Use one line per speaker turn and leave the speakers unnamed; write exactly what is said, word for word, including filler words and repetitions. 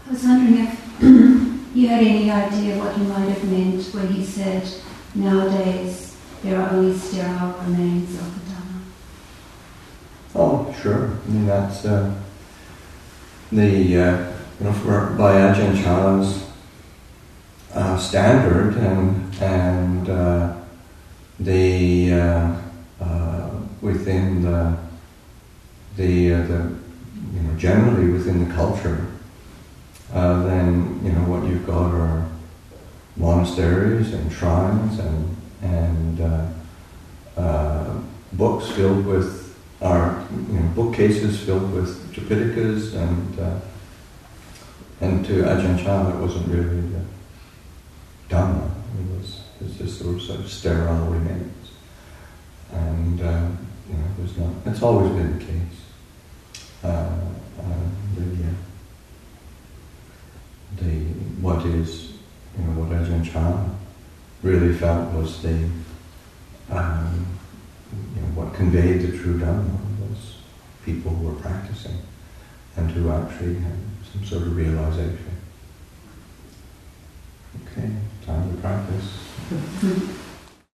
I was wondering if you had any idea what he might have meant when he said, nowadays there are only sterile remains of the Dhamma.
Oh, sure. I mean, that's uh, the, uh, you know, for, by Ajahn Chah's uh, standard and, and uh, the, uh, uh, within the, the, uh, the, you know, generally within the culture, uh, then, you know, what you've got are monasteries and shrines and, and uh, uh, books filled with, our, you know, bookcases filled with Tripitakas, and uh, and to Ajahn Chah it wasn't really the Dhamma. It was, it was just sort of, sort of sterile remains, and uh, you know, it was not. It's always been the case. Uh, uh, the, uh, the what is, you know, what Ajahn Chah really felt was the um, you know, what conveyed the true Dhamma was people who were practicing and who actually had some sort of realization. Okay, time to practice.